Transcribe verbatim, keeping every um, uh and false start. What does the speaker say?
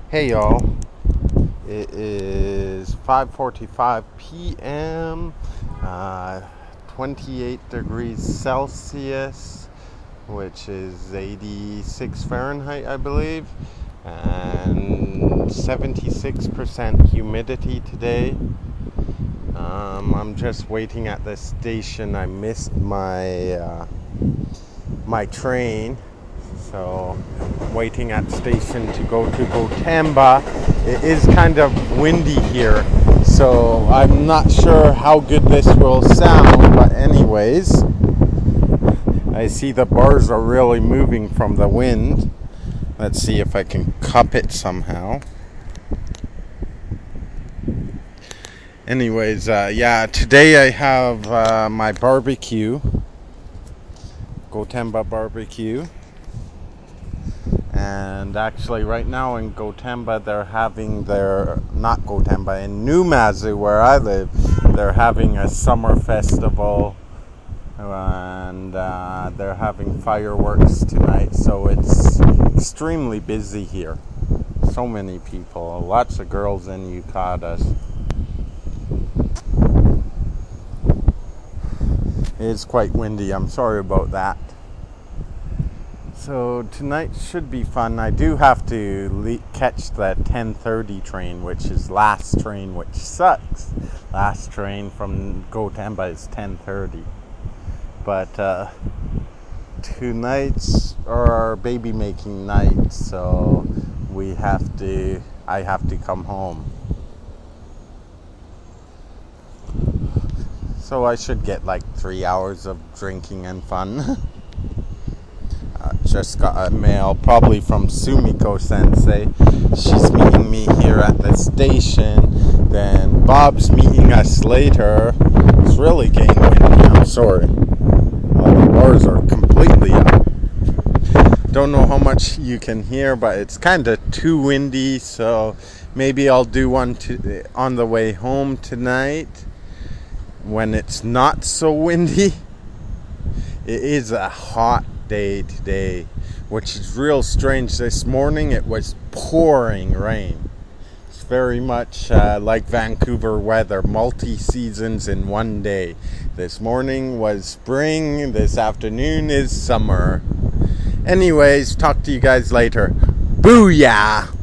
Hey y'all, it is five forty-five p.m. Uh, twenty-eight degrees Celsius, which is eighty-six Fahrenheit, I believe, and seventy-six percent humidity today. Um, I'm just waiting at the station. I missed my uh, my train. So, waiting at station to go to Gotemba. It is kind of windy here, so I'm not sure how good this will sound, but anyways, I see the bars are really moving from the wind. Let's see if I can cup it somehow. Anyways, uh, yeah, today I have uh, my barbecue, Gotemba barbecue. And actually right now in Gotemba they're having their, not Gotemba, in Numazu where I live, they're having a summer festival, and uh, they're having fireworks tonight, so it's extremely busy here. So many people, lots of girls in yukatas. It is quite windy, I'm sorry about that. So tonight should be fun. I do have to le- catch the ten thirty train, which is last train, which sucks. Last train from Gotemba is ten thirty. But uh, tonight's our baby making night, so we have to. I have to come home. So I should get like three hours of drinking and fun. Just got a mail, probably from Sumiko Sensei. She's meeting me here at the station. Then Bob's meeting us later. It's really getting windy. I'm sorry. All the bars are completely up. Don't know how much you can hear, but it's kind of too windy. So maybe I'll do one to, on the way home tonight when it's not so windy. It is a hot day today, which is real strange. This morning it was pouring rain. It's very much uh, like Vancouver weather, multi-seasons in one day. This morning was spring, this afternoon is summer. Anyways, talk to you guys later. Booyah!